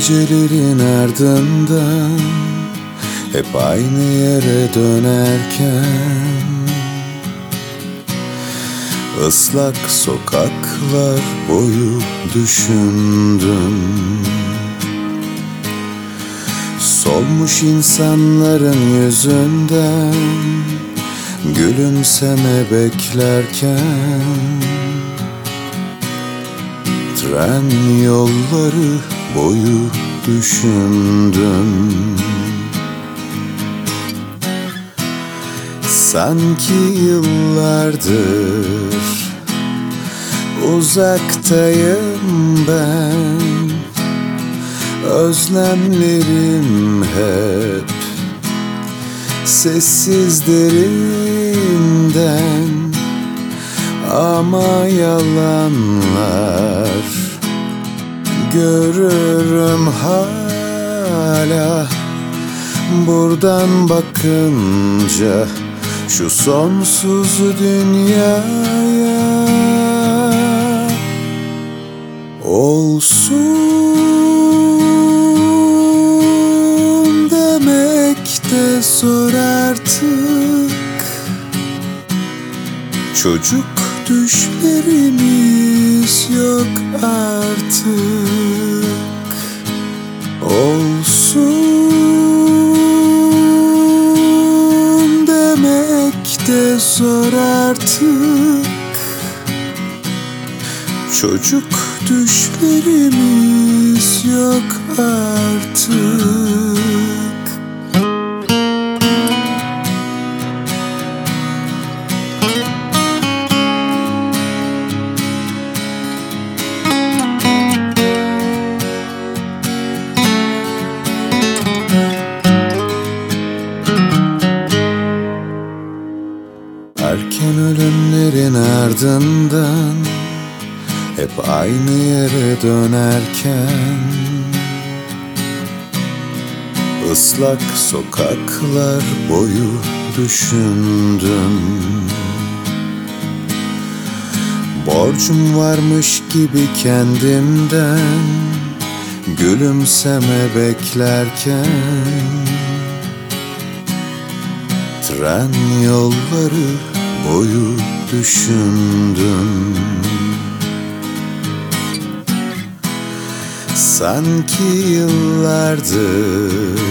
gecelerin ardından hep aynı yere dönerken, ıslak sokaklar boyu düşündüm. Solmuş insanların yüzünden gülümseme beklerken, tren yolları boyu düşündüm. Sanki yıllardır uzaktayım ben, özlemlerim hep sessiz derinden, ama yalanlar görürüm hala buradan bakınca şu sonsuz dünyaya. Olsun demek de zor artık, çocuk düşlerimiz yok artık. Olsun demek de zor artık, çocuk düşlerimiz yok artık. Erken ölümlerin ardından hep aynı yere dönerken, ıslak sokaklar boyu düşündüm. Borcum varmış gibi kendimden gülümseme beklerken, tren yolları boyu düşündüm. Sanki yıllardır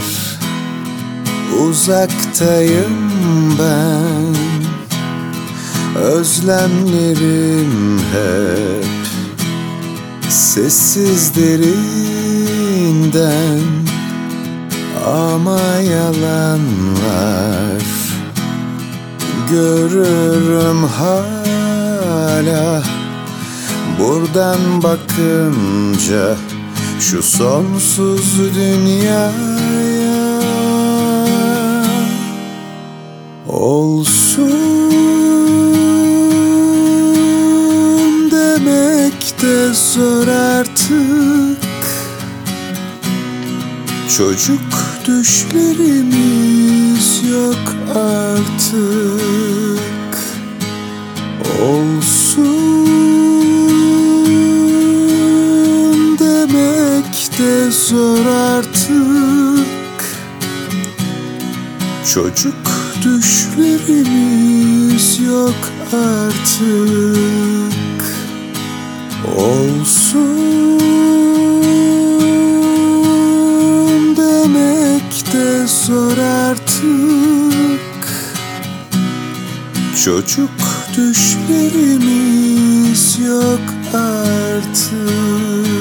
uzaktayım ben, özlemlerim hep sessiz derinden, ama yalanlar görürüm hala buradan bakınca şu sonsuz dünyaya. Olsun demek de zor artık, çocuk düşlerimiz yok artık. Olsun demek de zor artık, çocuk düşlerimiz yok artık. Olsun demek de zor artık, çocuk düşlerimiz yok artık.